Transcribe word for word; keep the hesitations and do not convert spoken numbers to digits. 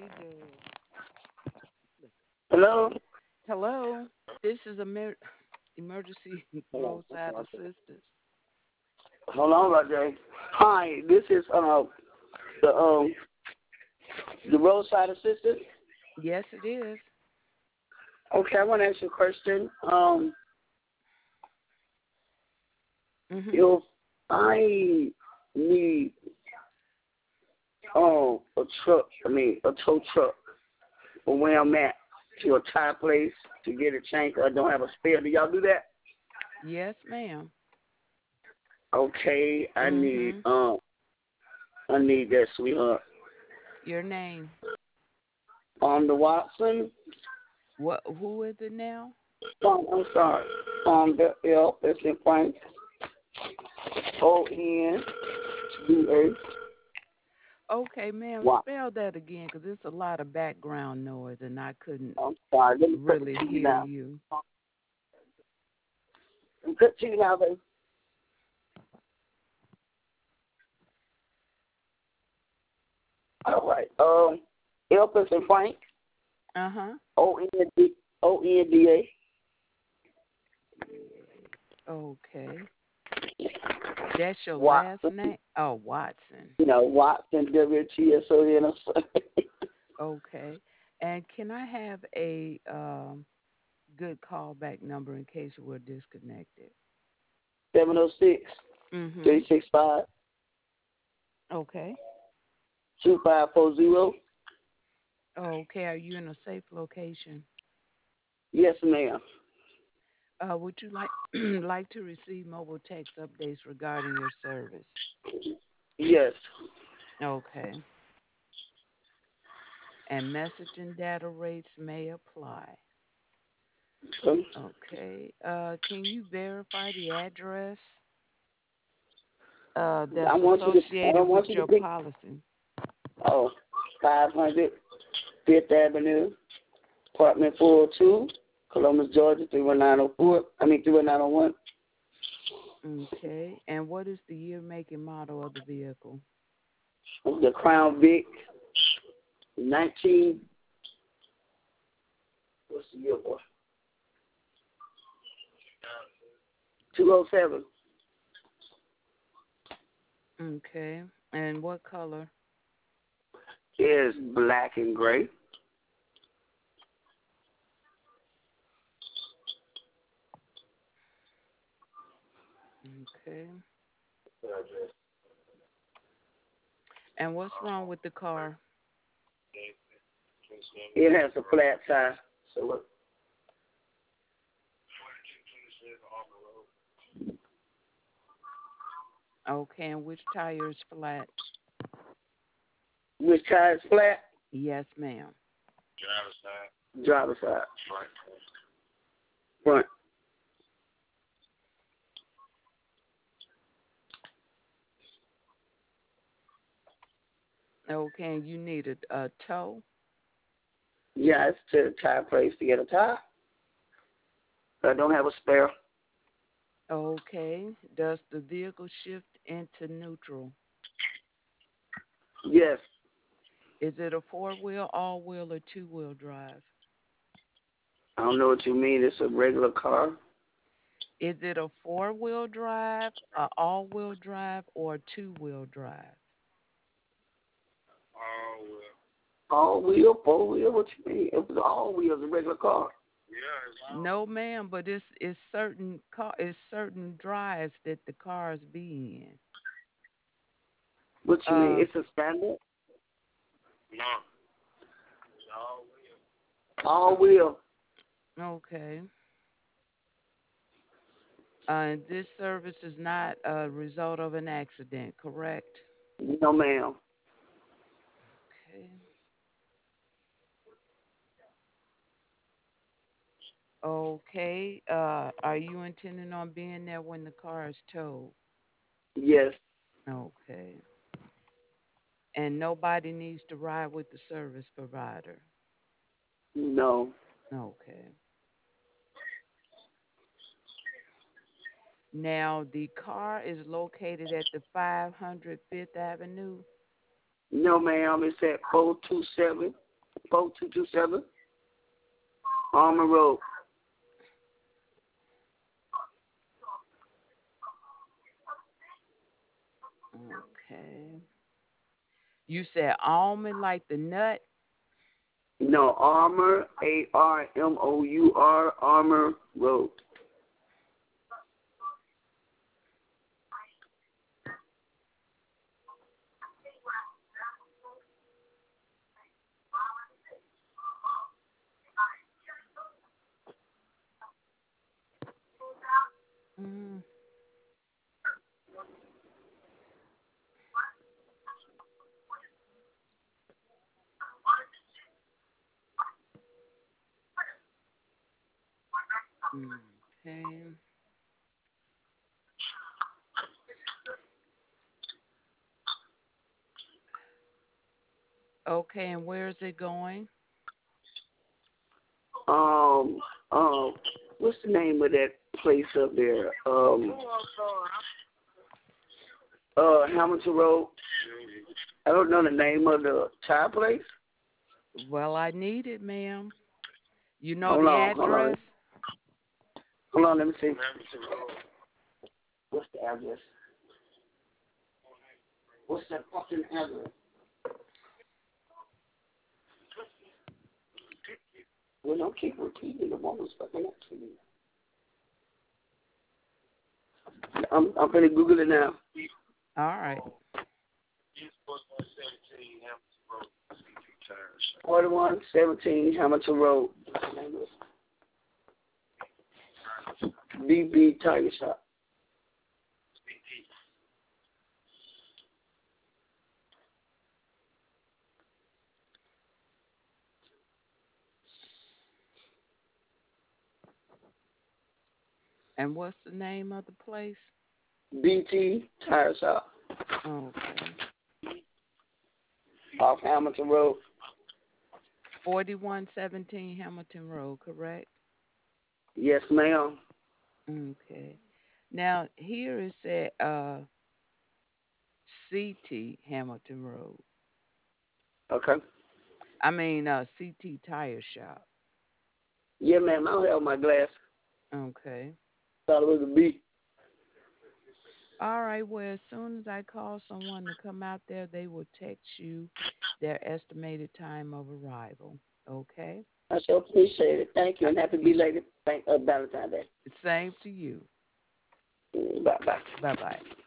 Hello? Hello, this is Amer- emergency Hold on. Hold roadside on. assistance. Hold on, Roger. Hi, this is uh the um the roadside assistant. Yes, it is. Okay, I want to ask you a question. Um, Mhm. if I need um a truck, I mean a tow truck from where I'm at to a tire place to get it changed, 'cause I don't have a spare. Do y'all do that? Yes, ma'am. Okay, I need Mhm. um I need that, sweetheart. Your name? Um, the Watson. What? Who is it now? Um, I'm sorry. Um, the L. That's in Frank. O N D A. Okay, ma'am. Wow. Spell that again, cause it's a lot of background noise, and I couldn't I'm sorry. Let me put the really T V hear down. you. Put T V down, baby. All right. Um, L is in Frank. Uh huh. O N D O N D A. Okay. That's your last Watson. name? Oh, Watson. You know, Watson, W T S O N. Okay. And can I have a um, good callback number in case we're disconnected? seven oh six, Mm-hmm. three six five, Okay. two five four zero. Okay. Are you in a safe location? Yes, ma'am. Uh, would you like like to receive mobile text updates regarding your service? Yes. Okay. And messaging data rates may apply. Um, Okay. Uh, can you verify the address uh, that's I want you to, I associated don't with want you to your pick, policy? oh, five hundred Fifth Avenue, apartment four oh two, Columbus, Georgia, three one nine oh four. I mean, three one nine oh one. Okay. And what is the year, make, and model of the vehicle? The Crown Vic, nineteen, what's the year, boy? two oh seven. Okay. And what color? Is black and gray. Okay. And what's wrong with the car? It has a flat tire. So what? Okay. And which tire is flat? Which tire is flat? Yes, ma'am. Driver side. Front. Okay. And you need a, a tow? Yeah, it's to the tire place to get a tire. I don't have a spare. Okay. Does the vehicle shift into neutral? Yes. Is it a four wheel, all wheel, or two wheel drive? I don't know what you mean. It's a regular car. Is it a four wheel drive, a all wheel drive, or a two wheel drive? All wheel, four wheel. What you mean? It was all wheels, a regular car. No, ma'am, but it's it's certain car it's certain drives that the cars be in. What you mean? Uh, It's a standard. All wheel. okay. Uh, this service is not a result of an accident, correct? No, ma'am. Okay. Okay. Uh, are you intending on being there when the car is towed? Yes. Okay. And nobody needs to ride with the service provider. No. Okay. Now, the car is located at the five hundred Fifth Avenue. No, ma'am. It's at four two seven. four two two seven, Armour Road. Okay. You said almond like the nut? No, Armour, A R M O U R, Armour Road. Mm. Okay. Okay, and where is it going? Um, um, what's the name of that place up there? Um, uh, Hamilton Road. I don't know the name of the tire place. Well, I need it, ma'am. You know Hold the on, hold on. address? Hold on, let me see. What's the address? What's that fucking address? Well, don't keep repeating the woman's fucking address. I'm I'm gonna Google it now. All right. Forty-one seventeen Hamilton Road. B B Tire Shop. And what's the name of the place? B T Tire Shop. Okay. Off Hamilton Road. forty-one seventeen Hamilton Road, correct? Yes, ma'am. Okay. Now, here it said uh, C T Hamilton Road. Okay. I mean, uh, C T Tire Shop. Yeah, ma'am. I don't have my glass. Okay. Thought it was a B. All right. Well, as soon as I call someone to come out there, they will text you their estimated time of arrival. Okay? I sure appreciate it. Thank you, Uh, and happy you, belated thank, uh, Valentine's Day. same to you. Bye bye. Bye bye.